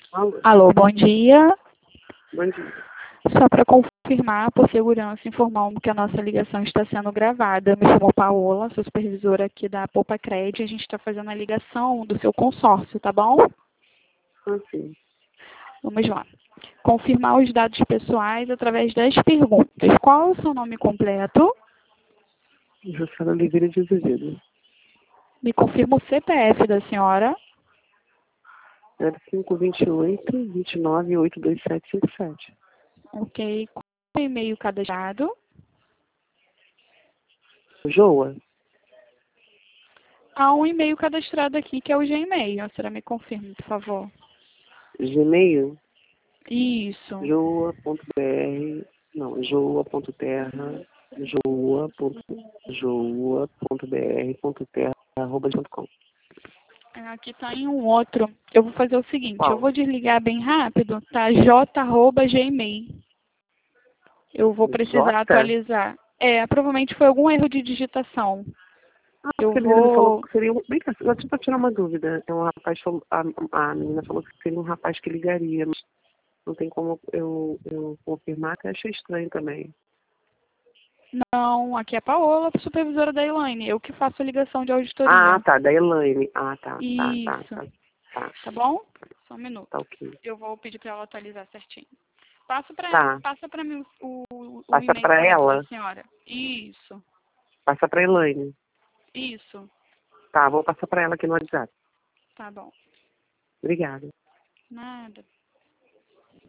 Alô, Alô, bom dia. bom dia. Só para confirmar, por segurança, informamos que a nossa ligação está sendo gravada. Me chamo Paola, sou supervisora aqui da Poupa Cred. A gente está fazendo a ligação do seu consórcio, tá bom? Assim, Vamos lá. Confirmar os dados pessoais através das perguntas. Qual é o seu nome completo? Jussara Oliveira de Azevedo. Me confirma o CPF da senhora. 0528 29 82757. Ok. Qual é o e-mail cadastrado? Joa, Há um e-mail cadastrado aqui que é o Gmail. A senhora me confirma, por favor. Gmail, Isso. joa.br, não, joa.terra, joa.br.terra.com. Aqui está em um outro. Eu vou fazer o seguinte, eu Qual? vou desligar bem rápido, tá? j@gmail. Eu vou precisar Jota? atualizar. Provavelmente foi algum erro de digitação. Ah, Eu porque a menina me falou vou... que seria um. Vem cá, só pra tirar uma dúvida. É um rapaz falou, a menina falou que seria um rapaz que ligaria, mas não tem como eu confirmar, que eu achei estranho também. Não, aqui é a Paola, supervisora da Elaine. Eu que faço a ligação de Ah, auditoria. tá, da Elaine. Ah, tá, Isso. tá, Tá bom? Só um minuto. tá ok. Eu vou pedir para ela atualizar certinho. Tá, Passa para mim o passa e-mail pra da ela, senhora. Isso. passa pra Elaine. Isso. Tá, vou passar pra ela aqui no WhatsApp. Tá bom. Obrigada. Nada.